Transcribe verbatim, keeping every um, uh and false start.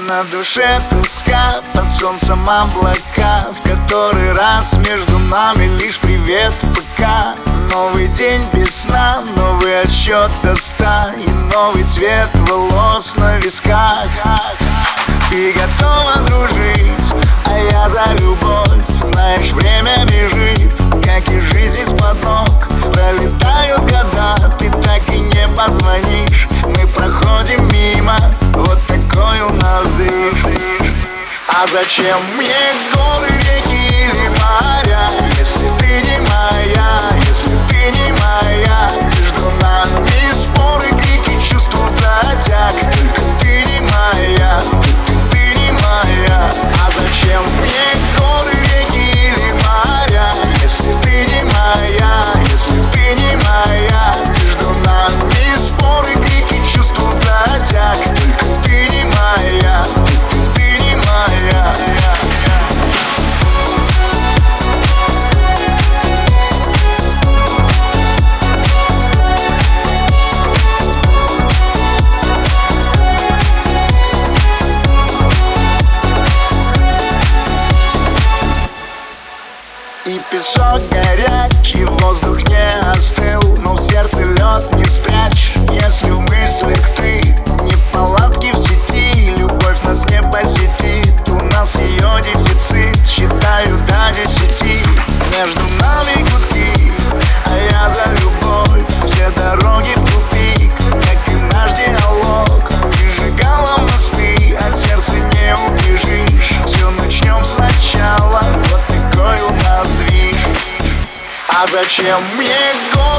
На душе тоска, под солнцем облака, в который раз между нами лишь привет пока. Новый день без сна, новый отсчет до ста и новый цвет волос на висках. Ты готова дружить, а я за любовь. Знаешь, время бежит, как и жизнь из-под ног. Пролетают года, ты так и не позвонишь. Мы проходим мимо, вот такой у нас движ. А зачем мне горы, реки или моря, если ты не моя, если ты не моя? Между нами споры, крики, чувства, затяг. Только ты не моя, только ты не моя. А зачем мне горы, реки или моря, если ты не моя, если ты не моя? Между нами споры, крики, чувства, затяг. Только ты не моя, только ты не моя. И песок горячий, воздух не остыл, но в сердце лед не спрячь, если в мыслях ты. Неполадки в сети, любовь нас не посетит, у нас ее дефицит, считаю до десяти. Между нами гудки, а я за любовь, все дороги в тупик, как и наш диалог. Выжигала мосты, от сердца не убежишь, все начнем сначала, вот такой у нас движ. А зачем мне город?